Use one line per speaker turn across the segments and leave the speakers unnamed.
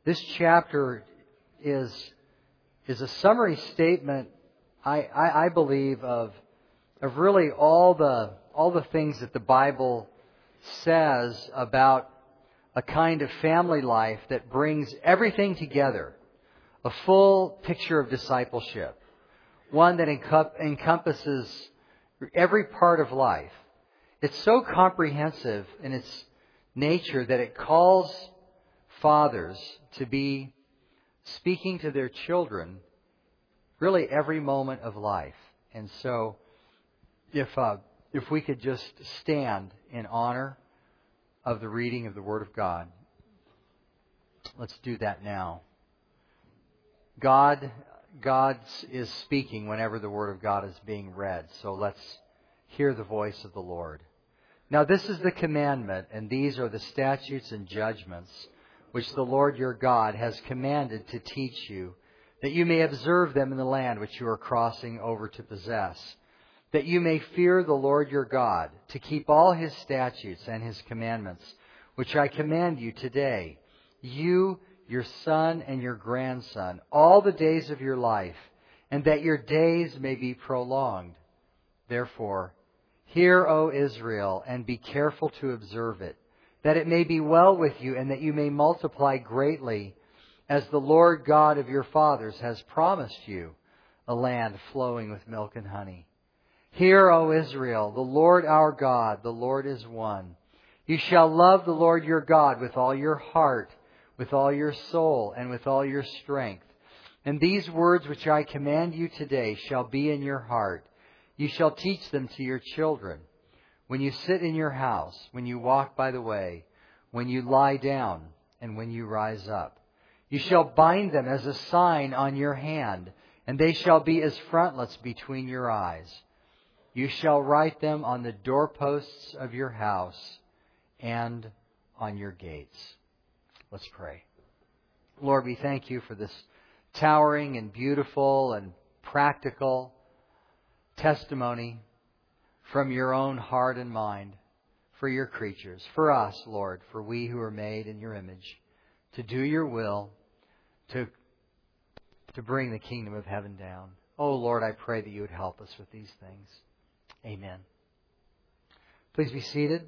This chapter is a summary statement, I believe, of really all the things that the Bible says about a kind of family life that brings everything together. A full picture of discipleship. One that encompasses every part of life. It's so comprehensive in its nature that it calls fathers to be speaking to their children really every moment of life. And so, if we could just stand in honor of the reading of the Word of God, let's do that now. God is speaking whenever the Word of God is being read. So let's hear the voice of the Lord. Now this is the commandment, and these are the statutes and judgments which the Lord your God has commanded to teach you, that you may observe them in the land which you are crossing over to possess, that you may fear the Lord your God, to keep all His statutes and His commandments, which I command you today, you, your son and your grandson, all the days of your life, and that your days may be prolonged. Therefore, hear, O Israel, and be careful to observe it, that it may be well with you, and that you may multiply greatly, as the Lord God of your fathers has promised you, a land flowing with milk and honey. Hear, O Israel, the Lord our God, the Lord is one. You shall love the Lord your God with all your heart, with all your soul, and with all your strength. And these words which I command you today shall be in your heart. You shall teach them to your children. When you sit in your house, when you walk by the way, when you lie down, and when you rise up. You shall bind them as a sign on your hand, and they shall be as frontlets between your eyes. You shall write them on the doorposts of your house and on your gates. Let's pray. Lord, we thank you for this towering and beautiful and practical testimony from your own heart and mind for your creatures, for us, Lord, for we who are made in your image, to do your will, to bring the kingdom of heaven down. Oh, Lord, I pray that you would help us with these things. Amen. Please be seated.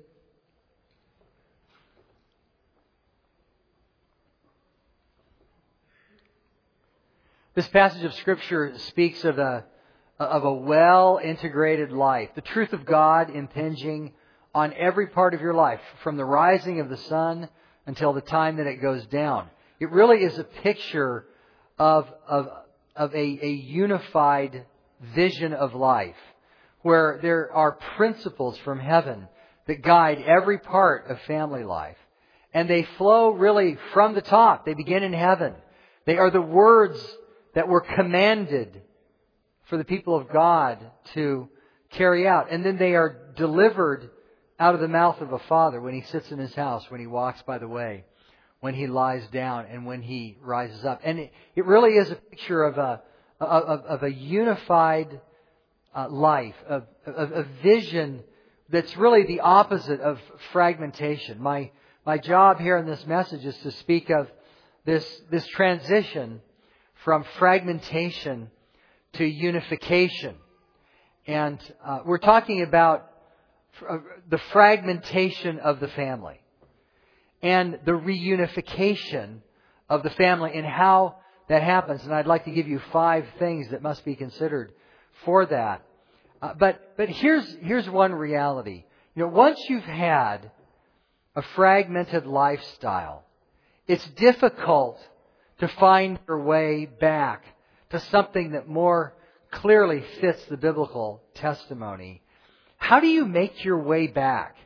This passage of Scripture speaks of a well-integrated life, the truth of God impinging on every part of your life, from the rising of the sun until the time that it goes down. It really is a picture of a unified vision of life, where there are principles from heaven that guide every part of family life. And they flow really from the top. They begin in heaven. They are the words that were commanded for the people of God to carry out. And then they are delivered out of the mouth of a father when he sits in his house, when he walks by the way, when he lies down, and when he rises up. And it really is a picture of a unified life, of a vision that's really the opposite of fragmentation. My job here in this message is to speak of this transition from fragmentation to unification. And we're talking about the fragmentation of the family and the reunification of the family and how that happens. And I'd like to give you 5 things that must be considered for that. But here's one reality. Once you've had a fragmented lifestyle, it's difficult to find your way back to something that more clearly fits the biblical testimony. How do you make your way back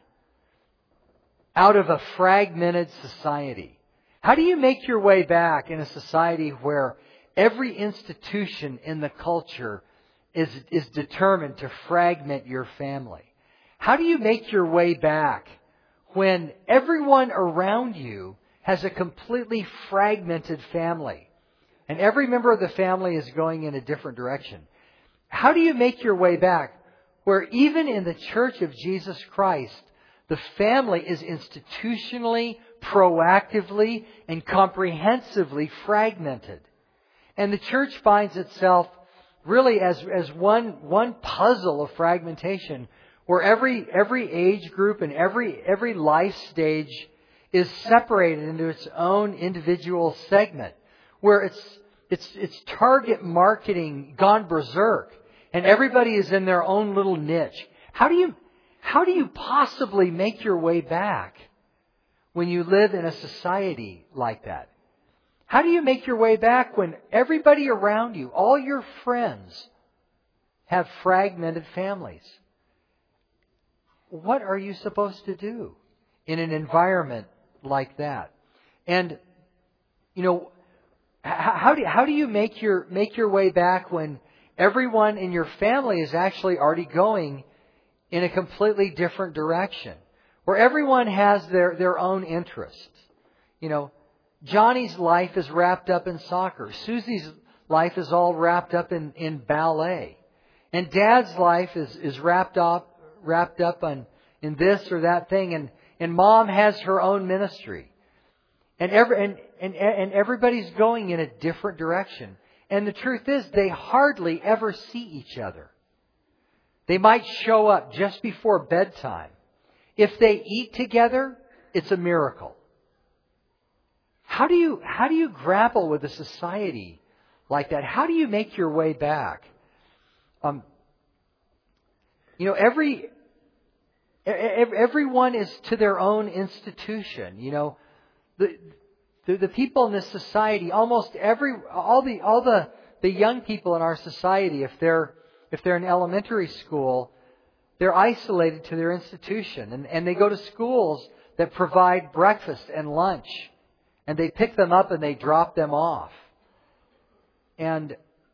out of a fragmented society? How do you make your way back in a society where every institution in the culture is determined to fragment your family? How do you make your way back when everyone around you has a completely fragmented family and every member of the family is going in a different direction? How do you make your way back where even in the Church of Jesus Christ, the family is institutionally proactively and comprehensively fragmented. And the church finds itself really as one puzzle of fragmentation, where every age group and every life stage is separated into its own individual segment, where it's target marketing gone berserk, and everybody is in their own little niche. How do you possibly make your way back when you live in a society like that? How do you make your way back when everybody around you, all your friends, have fragmented families? What are you supposed to do in an environment like that? And, how do you make your way back when everyone in your family is actually already going in a completely different direction, where everyone has their own interests? Johnny's life is wrapped up in soccer. Susie's life is all wrapped up in ballet. And Dad's life is wrapped up in this or that thing. And Mom has her own ministry. And everybody's going in a different direction. And the truth is, they hardly ever see each other. They might show up just before bedtime. If they eat together, it's a miracle. How do you grapple with a society like that? How do you make your way back? Everyone is to their own institution. The people in this society, almost all the young people in our society, if they're in elementary school, they're isolated to their institution, and they go to schools that provide breakfast and lunch. And they pick them up and they drop them off. And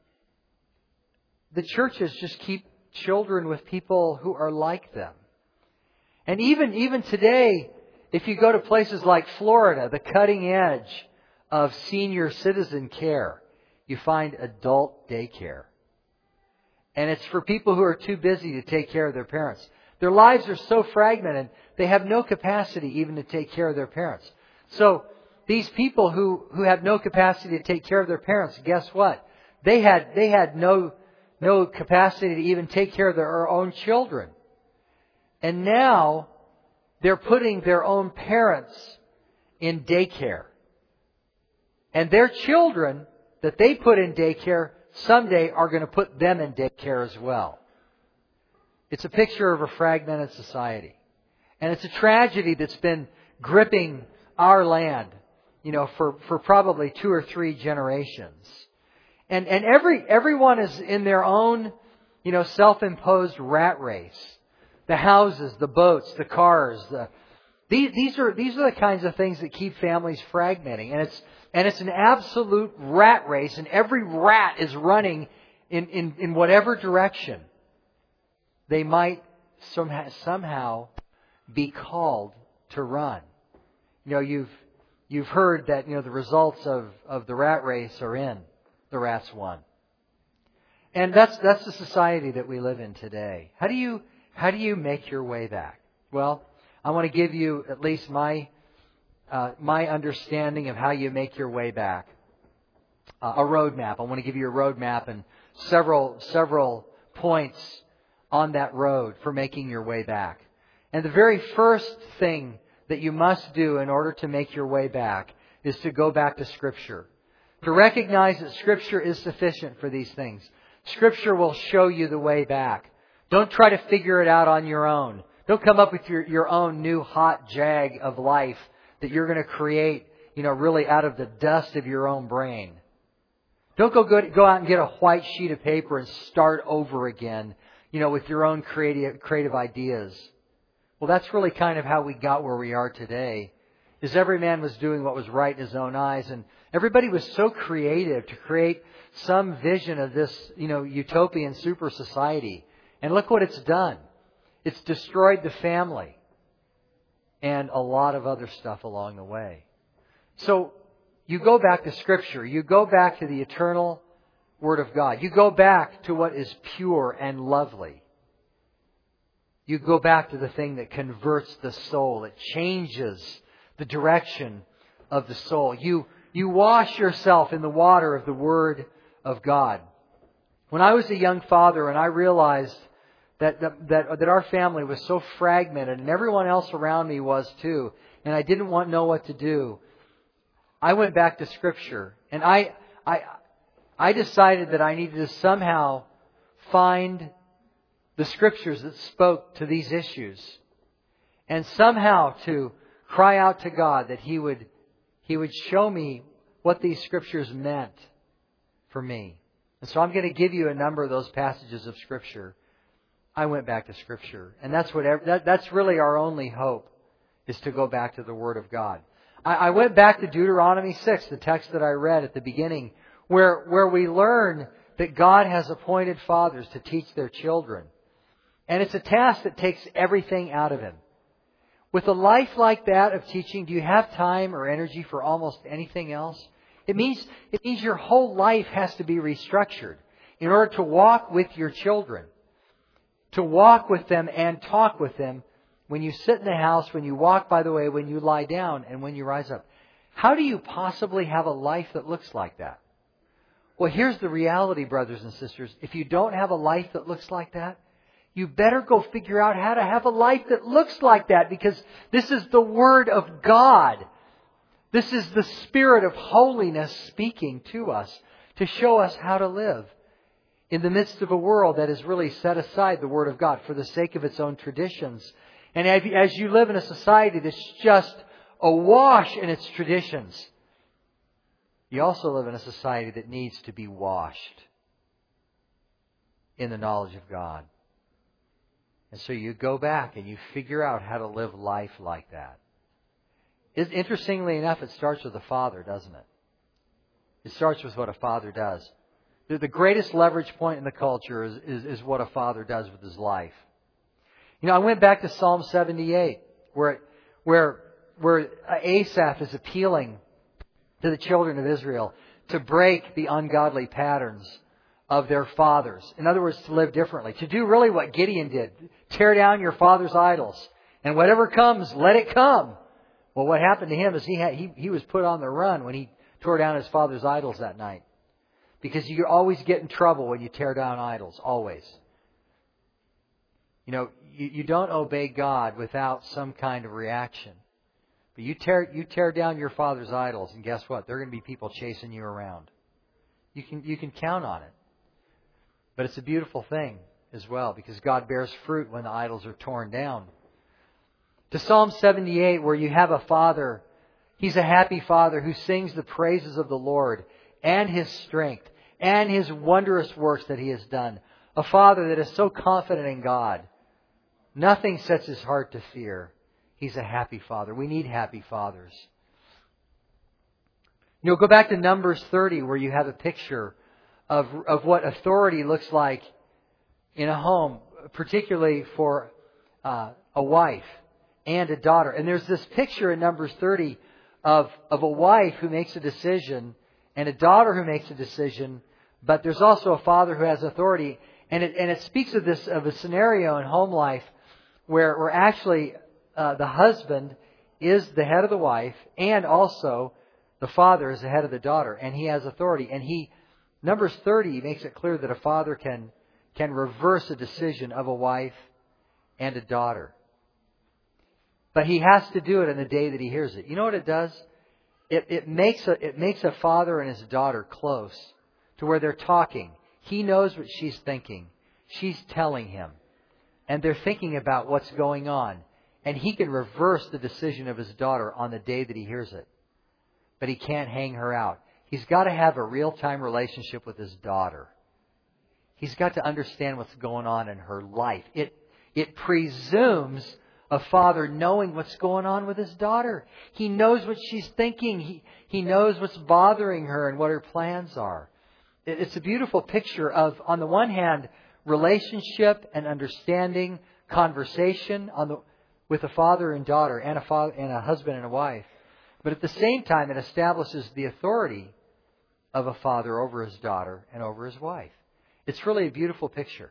the churches just keep children with people who are like them. And even today, if you go to places like Florida, the cutting edge of senior citizen care, you find adult daycare. And it's for people who are too busy to take care of their parents. Their lives are so fragmented, they have no capacity even to take care of their parents. So these people who have no capacity to take care of their parents, guess what? They had no capacity to even take care of their own children. And now they're putting their own parents in daycare. And their children that they put in daycare someday are going to put them in daycare as well. It's a picture of a fragmented society. And it's a tragedy that's been gripping our land, for probably 2 or 3 generations. And everyone is in their own, self-imposed rat race. The houses, the boats, the cars, these are the kinds of things that keep families fragmenting. And it's an absolute rat race, and every rat is running in whatever direction they might somehow be called to run. You've heard that the results of the rat race are in. The rats won. And that's the society that we live in today. How do you make your way back? Well, I want to give you at least my understanding of how you make your way back. A roadmap. I want to give you a roadmap and several points on that road for making your way back. And the very first thing that you must do in order to make your way back is to go back to Scripture. To recognize that Scripture is sufficient for these things. Scripture will show you the way back. Don't try to figure it out on your own. Don't come up with your own new hot jag of life that you're going to create, really out of the dust of your own brain. Don't go out and get a white sheet of paper and start over again, with your own creative ideas. Well, that's really kind of how we got where we are today. Is every man was doing what was right in his own eyes, and everybody was so creative to create some vision of this, utopian super society. And look what it's done. It's destroyed the family and a lot of other stuff along the way. So you go back to Scripture. You go back to the eternal Word of God. You go back to what is pure and lovely. You go back to the thing that converts the soul. It changes the direction of the soul. You wash yourself in the water of the Word of God. When I was a young father and I realized that our family was so fragmented and everyone else around me was too, and I didn't know what to do, I went back to Scripture. And I decided that I needed to somehow find the Scriptures that spoke to these issues. And somehow to cry out to God that He would show me what these Scriptures meant for me. And so I'm going to give you a number of those passages of Scripture. I went back to Scripture. And that's really our only hope, is to go back to the Word of God. I went back to Deuteronomy 6, the text that I read at the beginning, where we learn that God has appointed fathers to teach their children. And it's a task that takes everything out of him. With a life like that of teaching, do you have time or energy for almost anything else? It means your whole life has to be restructured in order to walk with your children. To walk with them and talk with them when you sit in the house, when you walk by the way, when you lie down, and when you rise up. How do you possibly have a life that looks like that? Well, here's the reality, brothers and sisters. If you don't have a life that looks like that, you better go figure out how to have a life that looks like that, because this is the Word of God. This is the Spirit of holiness speaking to us to show us how to live in the midst of a world that has really set aside the Word of God for the sake of its own traditions. And as you live in a society that's just awash in its traditions, you also live in a society that needs to be washed in the knowledge of God. And so you go back and you figure out how to live life like that. Interestingly enough, it starts with a father, doesn't it? It starts with what a father does. The greatest leverage point in the culture is what a father does with his life. You know, I went back to Psalm 78, where Asaph is appealing to the children of Israel to break the ungodly patterns of their fathers. In other words, to live differently. To do really what Gideon did. Tear down your father's idols. And whatever comes, let it come. Well, what happened to him is he was put on the run when he tore down his father's idols that night. Because you always get in trouble when you tear down idols. Always. You know, you don't obey God without some kind of reaction. But you tear down your father's idols, and guess what? There are going to be people chasing you around. You can count on it. But it's a beautiful thing as well, because God bears fruit when the idols are torn down. To Psalm 78, where you have a father, he's a happy father who sings the praises of the Lord and His strength and His wondrous works that He has done. A father that is so confident in God. Nothing sets his heart to fear. He's a happy father. We need happy fathers. You know, go back to Numbers 30, where you have a picture of what authority looks like in a home, particularly for a wife and a daughter. And there's this picture in Numbers 30 of a wife who makes a decision and a daughter who makes a decision, but there's also a father who has authority. And it speaks of a scenario in home life where actually the husband is the head of the wife, and also the father is the head of the daughter, and he has authority. And Numbers 30 makes it clear that a father can reverse a decision of a wife and a daughter. But he has to do it on the day that he hears it. You know what it does? It makes a father and his daughter close to where they're talking. He knows what she's thinking. She's telling him. And they're thinking about what's going on. And he can reverse the decision of his daughter on the day that he hears it. But he can't hang her out. He's got to have a real-time relationship with his daughter. He's got to understand what's going on in her life. It presumes a father knowing what's going on with his daughter. He knows what she's thinking. He knows what's bothering her and what her plans are. It's a beautiful picture of, on the one hand, relationship and understanding, conversation with a father and daughter, and a husband and a wife. But at the same time, it establishes the authority of a father over his daughter and over his wife. It's really a beautiful picture.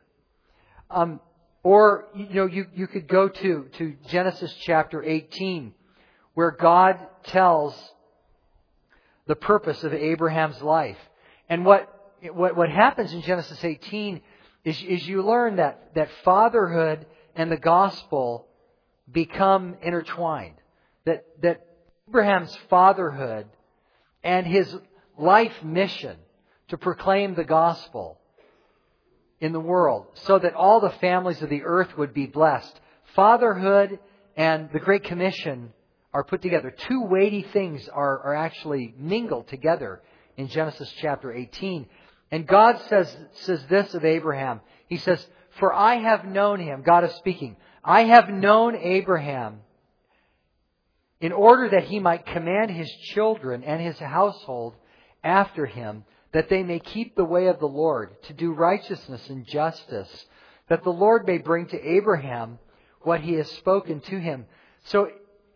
Or you could go to Genesis chapter 18, where God tells the purpose of Abraham's life. And what happens in Genesis 18 is you learn that fatherhood and the gospel become intertwined. That Abraham's fatherhood and his life mission to proclaim the gospel in the world so that all the families of the earth would be blessed. Fatherhood and the Great Commission are put together. Two weighty things are actually mingled together in Genesis chapter 18. And God says this of Abraham. He says, "For I have known him," God is speaking, "I have known Abraham in order that he might command his children and his household after him, that they may keep the way of the Lord, to do righteousness and justice, that the Lord may bring to Abraham what he has spoken to him." So,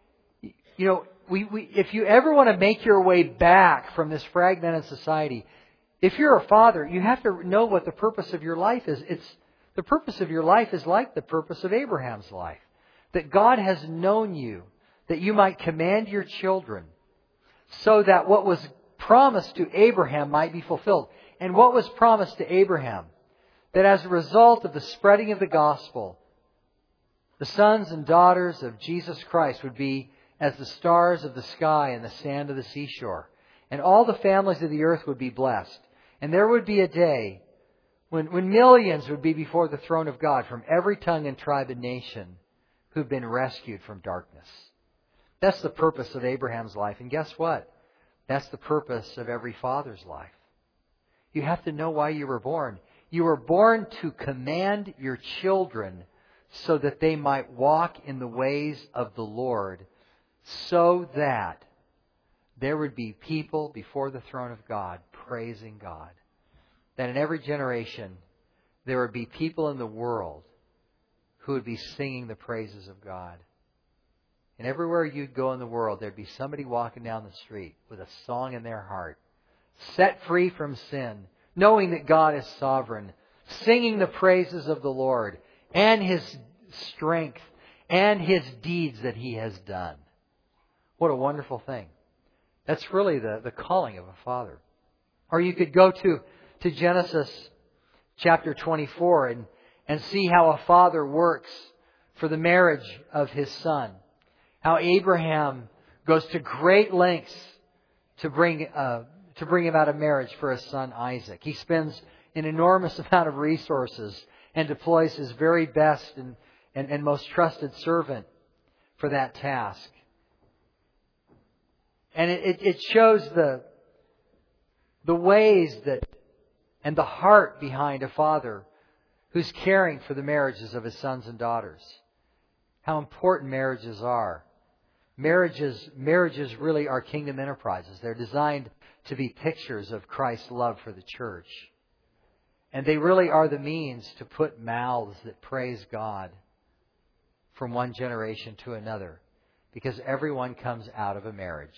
if you ever want to make your way back from this fragmented society, if you're a father, you have to know what the purpose of your life is. The purpose of your life is like the purpose of Abraham's life. That God has known you, that you might command your children, so that what was promised to Abraham might be fulfilled. And what was promised to Abraham? That as a result of the spreading of the gospel, the sons and daughters of Jesus Christ would be as the stars of the sky and the sand of the seashore. And all the families of the earth would be blessed. And there would be a day when millions would be before the throne of God from every tongue and tribe and nation who've been rescued from darkness. That's the purpose of Abraham's life. And guess what? That's the purpose of every father's life. You have to know why you were born. You were born to command your children so that they might walk in the ways of the Lord, so that there would be people before the throne of God praising God. That in every generation there would be people in the world who would be singing the praises of God. And everywhere you'd go in the world, there'd be somebody walking down the street with a song in their heart, set free from sin, knowing that God is sovereign, singing the praises of the Lord and His strength and His deeds that He has done. What a wonderful thing. That's really the calling of a father. Or you could go to Genesis chapter 24 and see how a father works for the marriage of his son. How Abraham goes to great lengths to bring him out of marriage for his son Isaac. He spends an enormous amount of resources and deploys his very best and most trusted servant for that task. And it shows the ways that and the heart behind a father who's caring for the marriages of his sons and daughters. How important marriages are. Marriages really are kingdom enterprises. They're designed to be pictures of Christ's love for the church. And they really are the means to put mouths that praise God from one generation to another. Because everyone comes out of a marriage.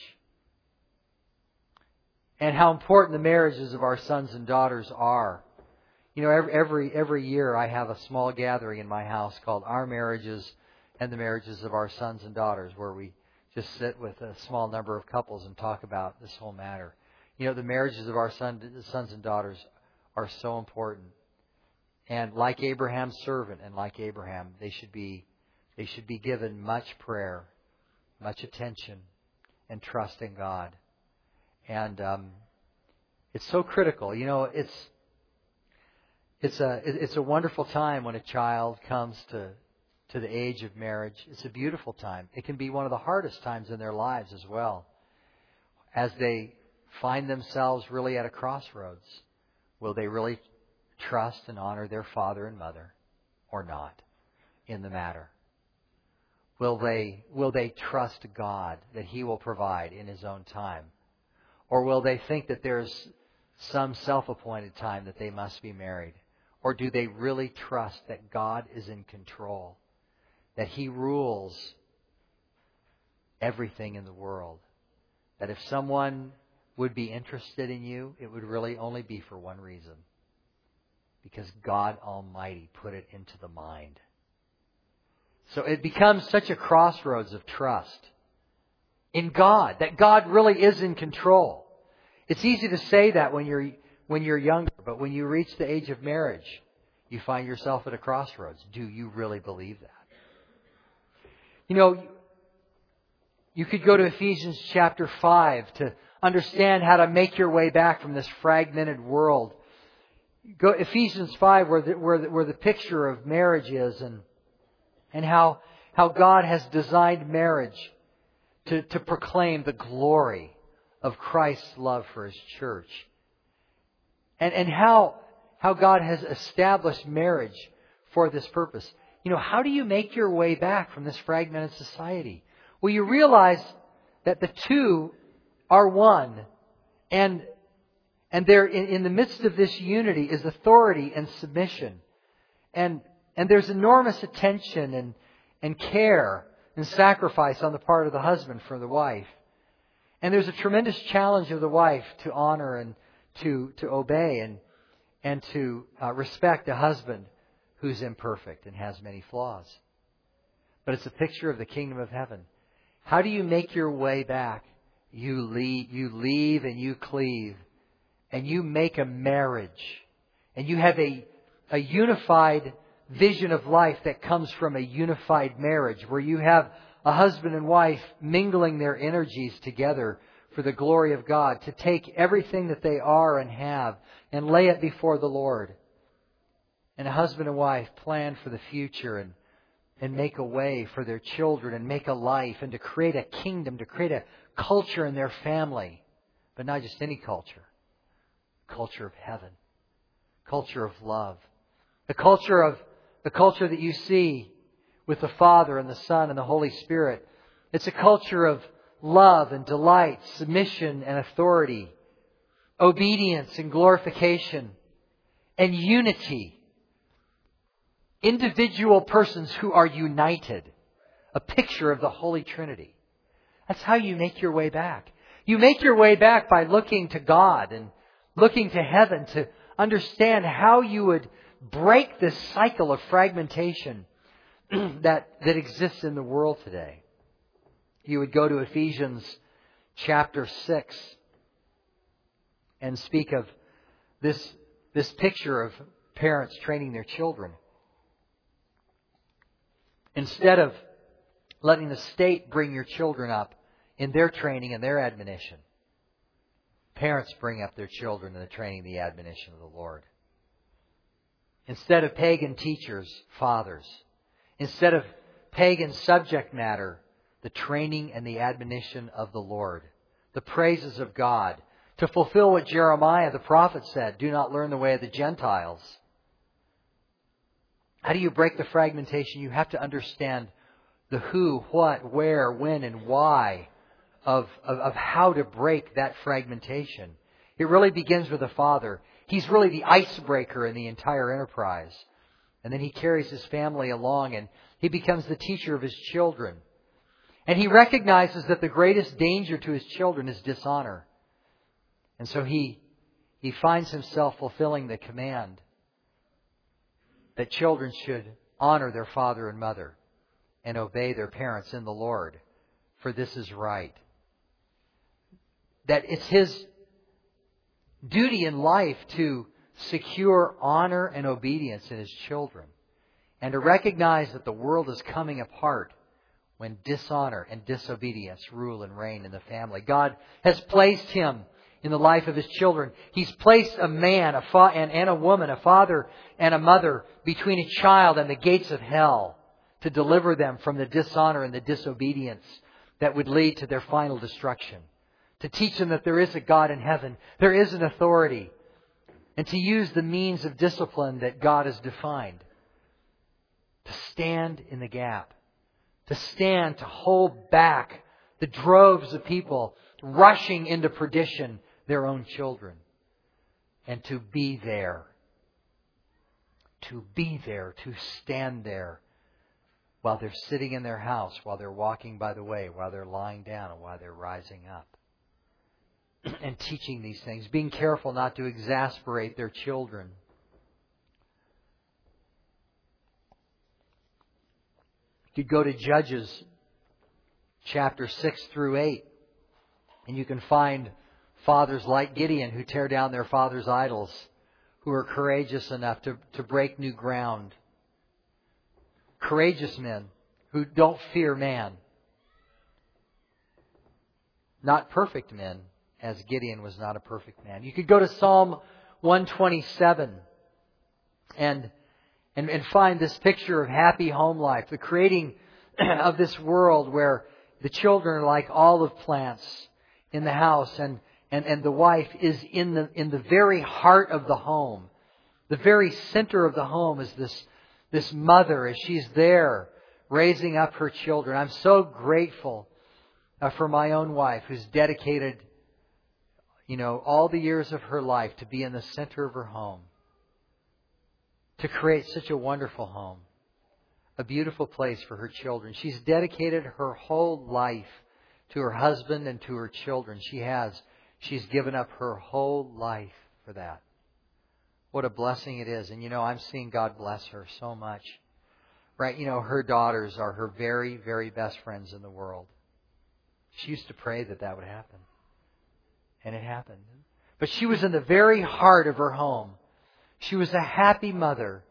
And how important the marriages of our sons and daughters are. You know, every year I have a small gathering in my house called Our Marriages and the Marriages of Our Sons and Daughters, where we just sit with a small number of couples and talk about this whole matter. You know, the marriages of our sons and daughters are so important. And like Abraham's servant and like Abraham, they should be given much prayer, much attention, and trust in God. And it's so critical. You know, it's a wonderful time when a child comes to the age of marriage. It's a beautiful time. It can be one of the hardest times in their lives as well, as they find themselves really at a crossroads. Will they really trust and honor their father and mother or not in the matter? Will they trust God that He will provide in His own time? Or will they think that there's some self-appointed time that they must be married? Or do they really trust that God is in control? That He rules everything in the world? That if someone would be interested in you, it would really only be for one reason. Because God Almighty put it into the mind. So it becomes such a crossroads of trust. in God, that God really is in control. It's easy to say that when you're younger, but when you reach the age of marriage, you find yourself at a crossroads. Do you really believe that? You know, you could go to Ephesians chapter 5 to understand how to make your way back from this fragmented world. Go Ephesians 5 where the picture of marriage is and how God has designed marriage to proclaim the glory of Christ's love for His church. And how God has established marriage for this purpose. You know, how do you make your way back from this fragmented society? Well, you realize that the two are one. And there in the midst of this unity is authority and submission. And there's enormous attention and care and sacrifice on the part of the husband for the wife. And there's a tremendous challenge of the wife to honor and to obey and to respect a husband who's imperfect and has many flaws. But it's a picture of the kingdom of heaven. How do you make your way back? You leave and you cleave. And you make a marriage. And you have a unified vision of life that comes from a unified marriage, where you have a husband and wife mingling their energies together for the glory of God, to take everything that they are and have and lay it before the Lord. And a husband and wife plan for the future and make a way for their children and make a life and to create a kingdom, to create a culture in their family. But not just any culture. Culture of heaven. Culture of love. The culture that you see with the Father and the Son and the Holy Spirit. It's a culture of love and delight, submission and authority, obedience and glorification, and unity. Individual persons who are united. A picture of the Holy Trinity. That's how you make your way back. You make your way back by looking to God and looking to heaven to understand how you would break this cycle of fragmentation that exists in the world today. You would go to Ephesians chapter 6 and speak of this picture of parents training their children. Instead of letting the state bring your children up in their training and their admonition, parents bring up their children in the training and the admonition of the Lord. Instead of pagan teachers, fathers. Instead of pagan subject matter, the training and the admonition of the Lord. The praises of God. To fulfill what Jeremiah the prophet said, do not learn the way of the Gentiles. How do you break the fragmentation? You have to understand the who, what, where, when, and why of how to break that fragmentation. It really begins with the Father. He's really the icebreaker in the entire enterprise. And then He carries His family along and He becomes the teacher of His children. And He recognizes that the greatest danger to His children is dishonor. And so He finds Himself fulfilling the command that children should honor their father and mother and obey their parents in the Lord, for this is right. That it's His duty in life to secure honor and obedience in His children, and to recognize that the world is coming apart when dishonor and disobedience rule and reign in the family. God has placed Him in the life of His children. He's placed a man and a woman, a father and a mother, between a child and the gates of hell to deliver them from the dishonor and the disobedience that would lead to their final destruction. To teach them that there is a God in heaven, there is an authority, and to use the means of discipline that God has defined. To stand in the gap. To stand, to hold back the droves of people rushing into perdition, their own children. And to be there. To be there, to stand there while they're sitting in their house, while they're walking by the way, while they're lying down, and while they're rising up. And teaching these things, being careful not to exasperate their children. You could go to Judges chapter 6 through 8. And you can find fathers like Gideon who tear down their father's idols, who are courageous enough to break new ground. Courageous men who don't fear man. Not perfect men, as Gideon was not a perfect man. You could go to Psalm 127 and find this picture of happy home life, the creating of this world where the children are like olive plants in the house, and the wife is in the very heart of the home. The very center of the home is this mother as she's there raising up her children. I'm so grateful for my own wife who's dedicated, all the years of her life to be in the center of her home, to create such a wonderful home, a beautiful place for her children. She's dedicated her whole life to her husband and to her children. She's given up her whole life for that. What a blessing it is. And I'm seeing God bless her so much. Right? Her daughters are her very, very best friends in the world. She used to pray that would happen. And it happened. But she was in the very heart of her home. She was a happy mother.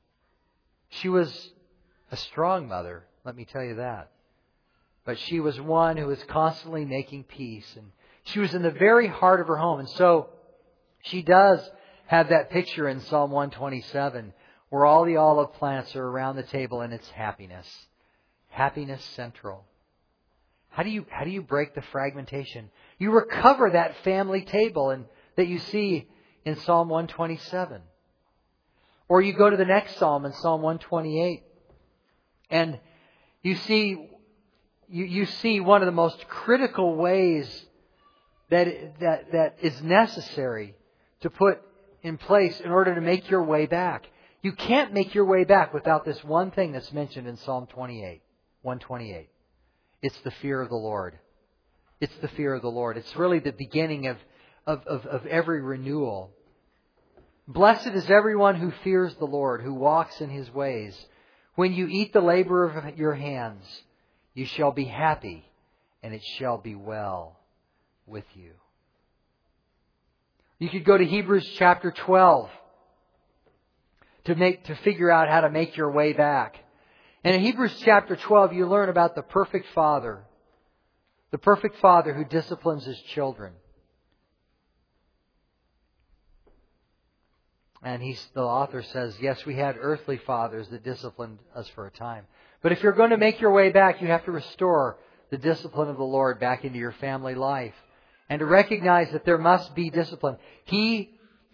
She was a strong mother, let me tell you that. But she was one who was constantly making peace. And she was in the very heart of her home. And so she does have that picture in Psalm 127 where all the olive plants are around the table and it's happiness. Happiness central. How do you break the fragmentation? You recover that family table and that you see in Psalm 127. Or you go to the next Psalm in Psalm 128 and you see one of the most critical ways that is necessary to put in place in order to make your way back. You can't make your way back without this one thing that's mentioned in Psalm 128. It's the fear of the Lord. It's the fear of the Lord. It's really the beginning of every renewal. Blessed is everyone who fears the Lord, who walks in His ways. When you eat the labor of your hands, you shall be happy, and it shall be well with you. You could go to Hebrews chapter 12 to figure out how to make your way back. And in Hebrews chapter 12, you learn about the perfect father. The perfect father who disciplines his children. And the author says, yes, we had earthly fathers that disciplined us for a time. But if you're going to make your way back, you have to restore the discipline of the Lord back into your family life. And to recognize that there must be discipline. He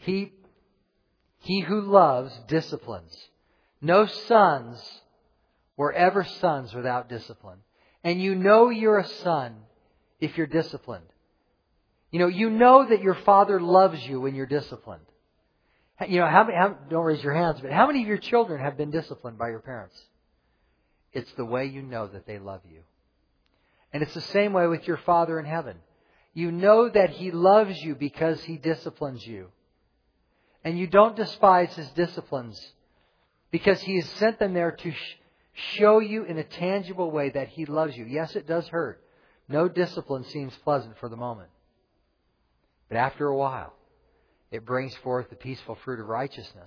who loves disciplines. No sons were ever sons without discipline. And you're a son if you're disciplined. You know that your father loves you when you're disciplined. Don't raise your hands, but how many of your children have been disciplined by your parents? It's the way you know that they love you. And it's the same way with your Father in heaven. You know that He loves you because He disciplines you. And you don't despise His disciplines because He has sent them there to show you in a tangible way that He loves you. Yes, it does hurt. No discipline seems pleasant for the moment. But after a while, it brings forth the peaceful fruit of righteousness.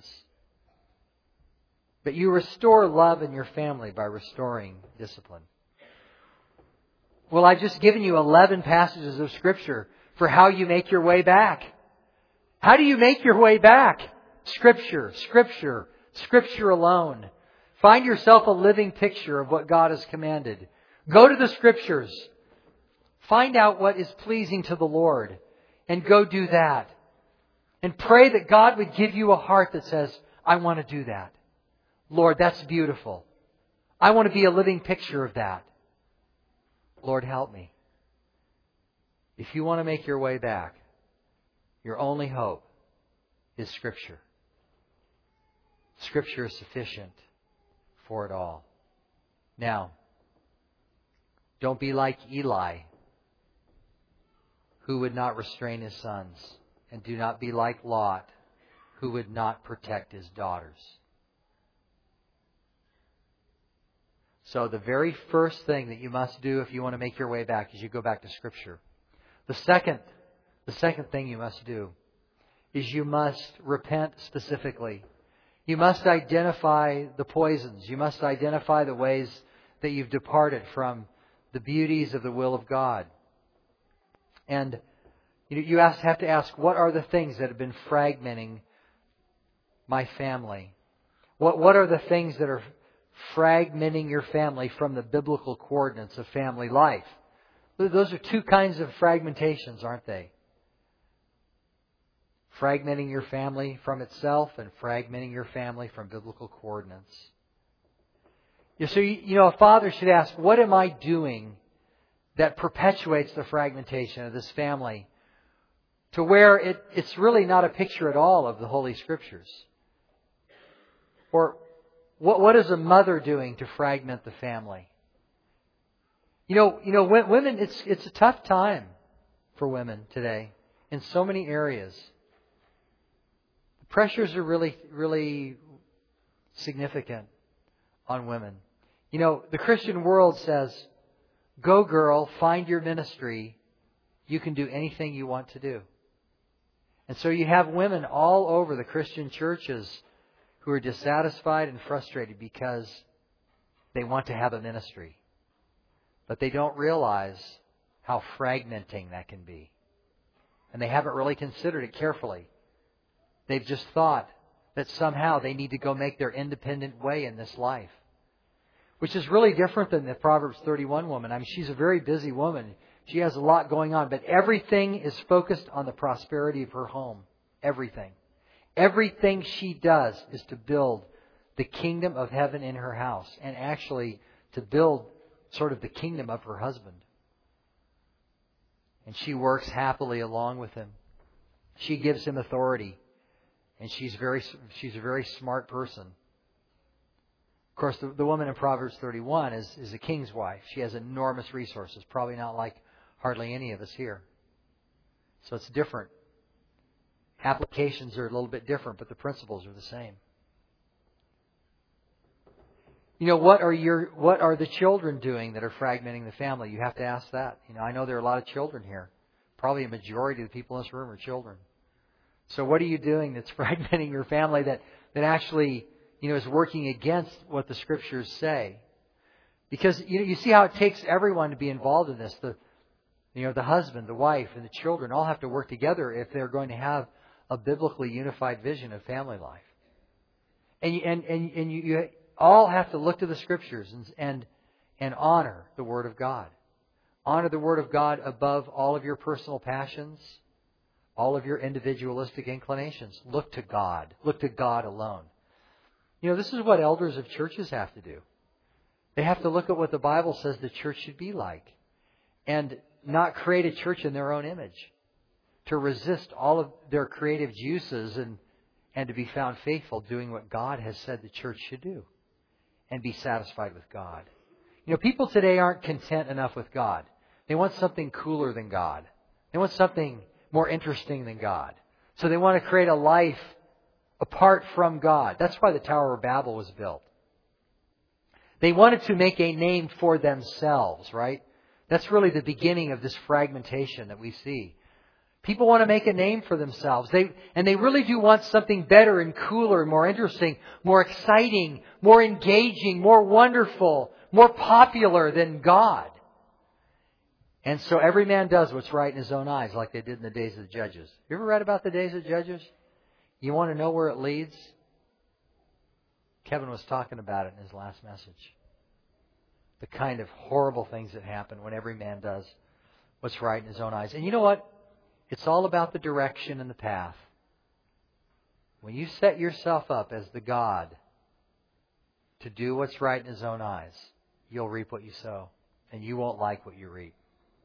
But you restore love in your family by restoring discipline. Well, I've just given you 11 passages of Scripture for how you make your way back. How do you make your way back? Scripture, Scripture, Scripture alone. Find yourself a living picture of what God has commanded. Go to the Scriptures. Find out what is pleasing to the Lord and go do that. And pray that God would give you a heart that says, I want to do that. Lord, that's beautiful. I want to be a living picture of that. Lord, help me. If you want to make your way back, your only hope is Scripture. Scripture is sufficient for it all. Now, don't be like Eli, who would not restrain his sons. And do not be like Lot, who would not protect his daughters. So the very first thing that you must do if you want to make your way back is you go back to Scripture. The second thing you must do is you must repent specifically. You must identify the poisons. You must identify the ways that you've departed from the beauties of the will of God. And you have to ask, what are the things that have been fragmenting my family? What are the things that are fragmenting your family from the biblical coordinates of family life? Those are two kinds of fragmentations, aren't they? Fragmenting your family from itself and fragmenting your family from biblical coordinates. So, a father should ask, what am I doing that perpetuates the fragmentation of this family to where it's really not a picture at all of the Holy Scriptures? Or what is a mother doing to fragment the family? Women, it's a tough time for women today in so many areas. The pressures are really, really significant on women. The Christian world says, go girl, find your ministry. You can do anything you want to do. And so you have women all over the Christian churches who are dissatisfied and frustrated because they want to have a ministry. But they don't realize how fragmenting that can be. And they haven't really considered it carefully. They've just thought that somehow they need to go make their independent way in this life. Which is really different than the Proverbs 31 woman. I mean, she's a very busy woman. She has a lot going on. But everything is focused on the prosperity of her home. Everything. Everything she does is to build the kingdom of heaven in her house. And actually to build sort of the kingdom of her husband. And she works happily along with him. She gives him authority. And she's a very smart person. Of course, the woman in Proverbs 31 is a king's wife. She has enormous resources. Probably not like hardly any of us here. So it's different. Applications are a little bit different, but the principles are the same. What are the children doing that are fragmenting the family? You have to ask that. I know there are a lot of children here. Probably a majority of the people in this room are children. So what are you doing that's fragmenting your family that actually is working against what the Scriptures say? Because you see how it takes everyone to be involved in this. The husband, the wife, and the children all have to work together if they're going to have a biblically unified vision of family life. And you all have to look to the Scriptures and honor the Word of God. Honor the Word of God above all of your personal passions, all of your individualistic inclinations. Look to God. Look to God alone. This is what elders of churches have to do. They have to look at what the Bible says the church should be like and not create a church in their own image. To resist all of their creative juices and to be found faithful doing what God has said the church should do and be satisfied with God. People today aren't content enough with God. They want something cooler than God. They want something more interesting than God. So they want to create a life apart from God. That's why the Tower of Babel was built. They wanted to make a name for themselves, right? That's really the beginning of this fragmentation that we see. People want to make a name for themselves. They really do want something better and cooler, more interesting, more exciting, more engaging, more wonderful, more popular than God. And so every man does what's right in his own eyes, like they did in the days of the judges. You ever read about the days of Judges? You want to know where it leads? Kevin was talking about it in his last message. The kind of horrible things that happen when every man does what's right in his own eyes. And you know what? It's all about the direction and the path. When you set yourself up as the God to do what's right in His own eyes, you'll reap what you sow, and you won't like what you reap.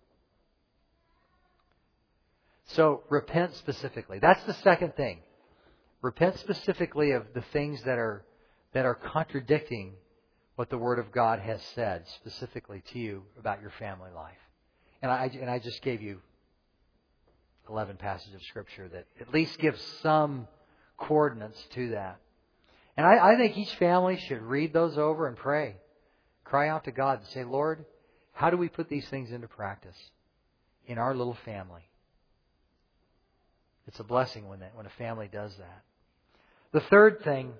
So repent specifically. That's the second thing. Repent specifically of the things that are contradicting what the Word of God has said specifically to you about your family life. And I just gave you 11 passages of Scripture that at least give some coordinates to that. And I think each family should read those over and pray. Cry out to God and say, Lord, how do we put these things into practice in our little family? It's a blessing when a family does that. The third thing,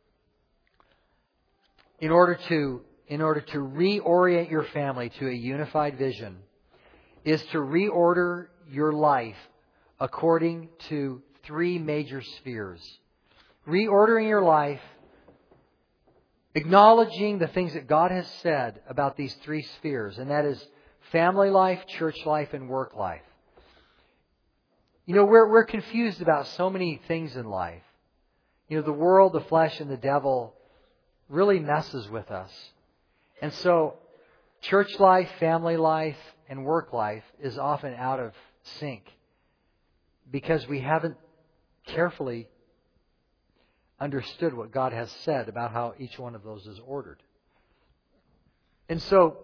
in order to reorient your family to a unified vision, is to reorder your life according to 3 major spheres. Reordering your life, acknowledging the things that God has said about these 3 spheres, and that is family life, church life, and work life. You know, we're confused about so many things in life. You know, the world, the flesh, and the devil really messes with us. And so, church life, family life, and work life is often out of sync because we haven't carefully understood what God has said about how each one of those is ordered. And so,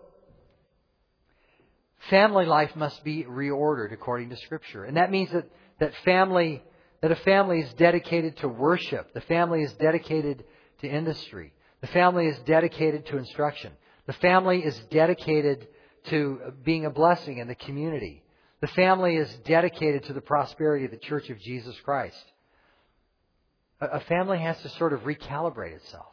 family life must be reordered according to Scripture. And that means that a family is dedicated to worship. The family is dedicated to industry. The family is dedicated to instruction. The family is dedicated to being a blessing in the community. The family is dedicated to the prosperity of the Church of Jesus Christ. A family has to sort of recalibrate itself.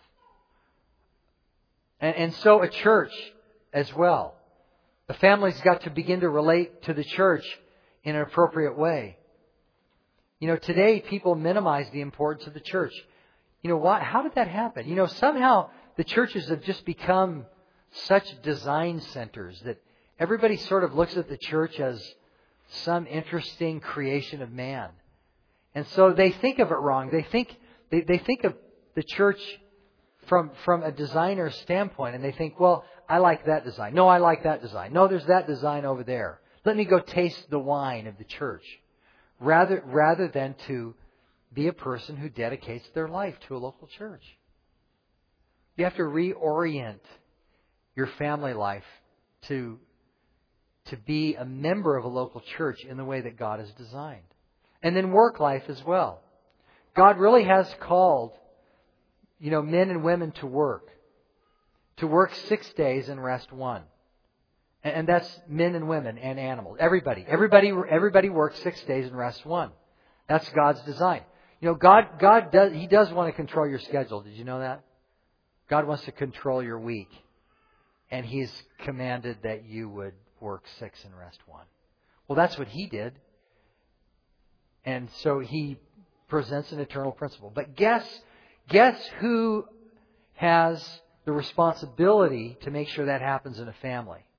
And so a church as well. The family's got to begin to relate to the church in an appropriate way. You know, today people minimize the importance of the church. You know, why? How did that happen? You know, somehow the churches have just become such design centers that everybody sort of looks at the church as some interesting creation of man. And so they think of it wrong. They think of the church from a designer's standpoint, and they think, well, I like that design. No, I like that design. No, there's that design over there. Let me go taste the wine of the church. Rather than to be a person who dedicates their life to a local church. You have to reorient your family life to be a member of a local church in the way that God has designed. And then work life as well. God really has called, you know, men and women to work. To work 6 days and rest 1. And that's men and women and animals. Everybody works 6 days and rests 1. That's God's design. You know, God does want to control your schedule. Did you know that? God wants to control your week. And He's commanded that you would work 6 and rest 1. Well, that's what He did. And so He presents an eternal principle. But guess who has the responsibility to make sure that happens in a family?